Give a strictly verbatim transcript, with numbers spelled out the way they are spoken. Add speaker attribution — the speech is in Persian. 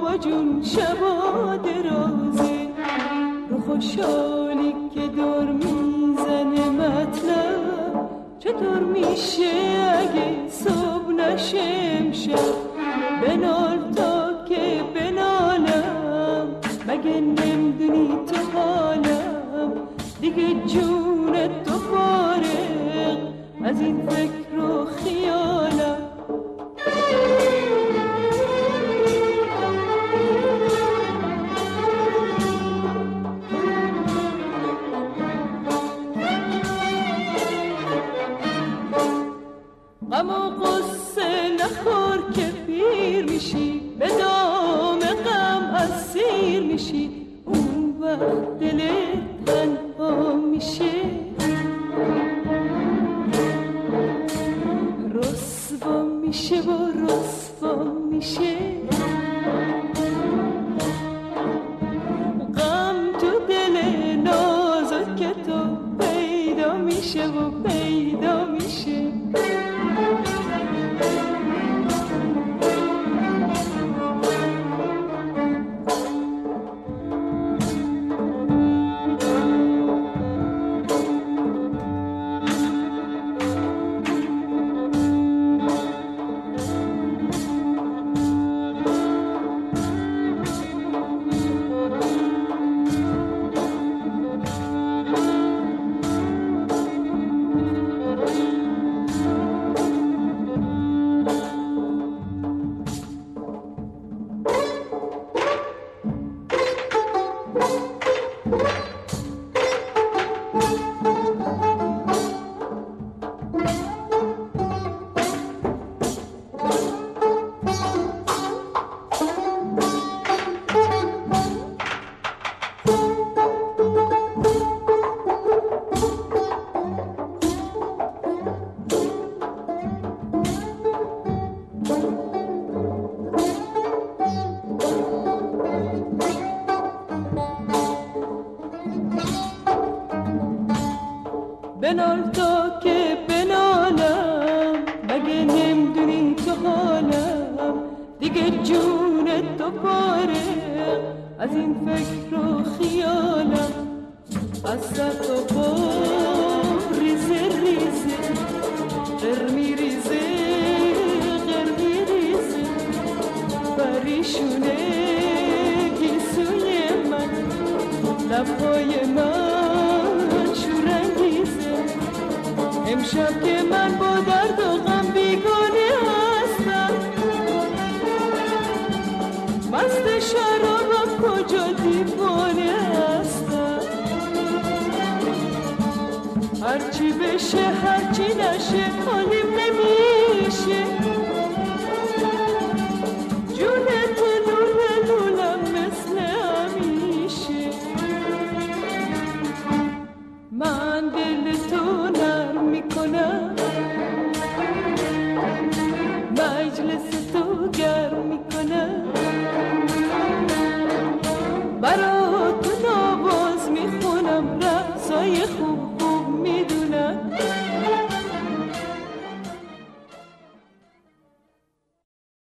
Speaker 1: بابا جون شبا درازه، رو خوشحالی که دور میزنه مطلب، چطور میشه اگه صبح نشه امشب؟ بنال تا که بنالم، مگه نمیدونی تو حالم دیگه جونت تو فارغ از این فکر و خیالم. غم و قصه نخور که پیر میشی، به دام غم اسیر میشی، اون وقت دلت تنها میشه، رسوا میشه و رسوا میشه. غم تو دل نازک تو پیدا میشه و پیدا میشه. بنال تا که بنالم، مگه نمیدونی تو حالم دیگه جونت تو فارغ از این فکر و خیالم. از سر و بار ریزه ریزه قرمی ریزه قرمی ریزه، پریشونه گیسوی من، لبهای من شورانگیزه. امشب که من با درد و غم بیگانه هستم، مست شرابم کجا دیوانه هستم. هرچی بشه هرچی نشه حالیم نمیشه، جون تلول لولم مثل همیشه. من دل تو نرم میکنم، مجلس تو گرم میکنم، برا تو نواز میخونم، رقصای خوب خوب میدونم.